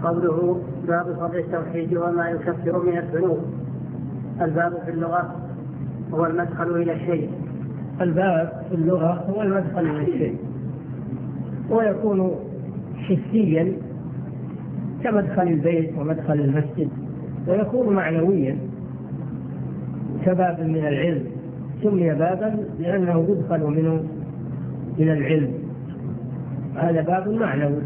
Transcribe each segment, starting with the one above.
قوله باب فضل التوحيد وما يكفر من الذنوب. الباب في اللغة هو المدخل إلى الشيء. الباب في اللغة هو المدخل إلى الشيء، ويكون حسيا كمدخل البيت ومدخل المسجد، ويكون معنويا كباب من العلم. سمي بابا لأنه يدخل منه إلى العلم، هذا باب معنوي.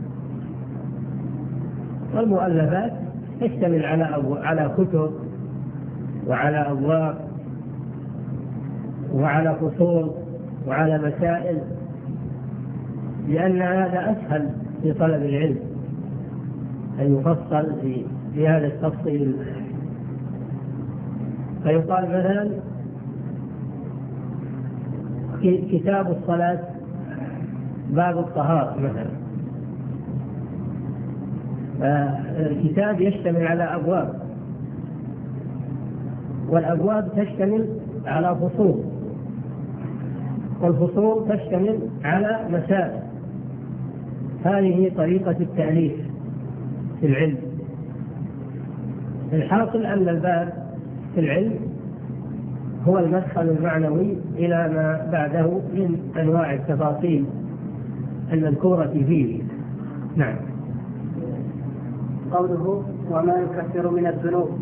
والمؤلفات تشتمل على كتب وعلى أبواب وعلى فصول وعلى مسائل، لأن هذا أسهل في طلب العلم أن يفصل في هذا التفصيل. فيقال مثلا كتاب الصلاة باب الطهارة مثلا، الكتاب يشتمل على أبواب، والأبواب تشتمل على فصول، والفصول تشتمل على مسائل. هذه طريقة التأليف في العلم. الحاصل أن الباب في العلم هو المدخل المعنوي إلى ما بعده من أنواع التفاصيل المذكورة فيه. نعم. قوله وما يكفر من الذنوب.